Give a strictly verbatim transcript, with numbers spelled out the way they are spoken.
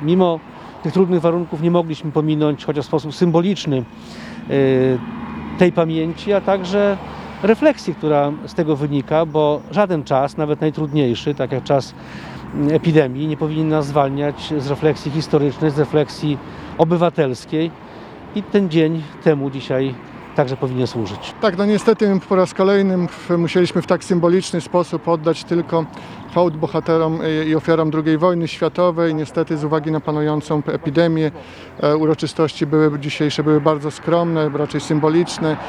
mimo tych trudnych warunków nie mogliśmy pominąć chociaż w sposób symboliczny tej pamięci, a także refleksji, która z tego wynika, bo żaden czas, nawet najtrudniejszy, tak jak czas epidemii, nie powinien nas zwalniać z refleksji historycznej, z refleksji obywatelskiej i ten dzień temu dzisiaj także powinien służyć. Tak, no niestety po raz kolejny musieliśmy w tak symboliczny sposób oddać tylko hołd bohaterom i ofiarom drugiej wojny światowej. Niestety z uwagi na panującą epidemię uroczystości były dzisiejsze były bardzo skromne, raczej symboliczne.